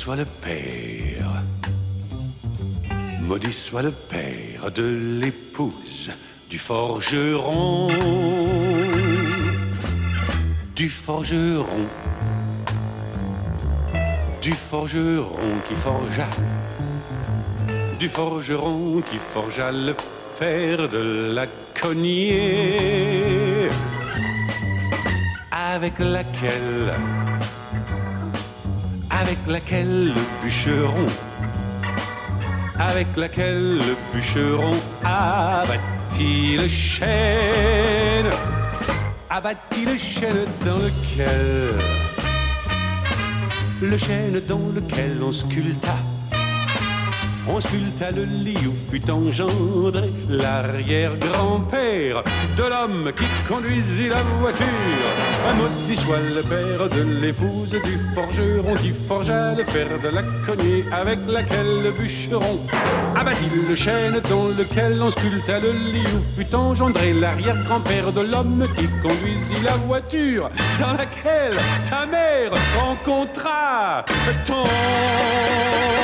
soit le père, maudit soit le père de l'épouse du forgeron, du forgeron, du forgeron qui forgea, du forgeron qui forgea le fer de la cognée, avec laquelle le bûcheron, avec laquelle le bûcheron abattit le chêne, abattit le chêne dans lequel on sculpta le lit où fut engendré l'arrière-grand-père de l'homme qui conduisit la voiture. Un maudit soit le père de l'épouse du forgeron qui forgea le fer de la cognée, avec laquelle le bûcheron abattit le chêne dans lequel on sculpta le lit où fut engendré l'arrière-grand-père de l'homme qui conduisit la voiture dans laquelle ta mère rencontra ton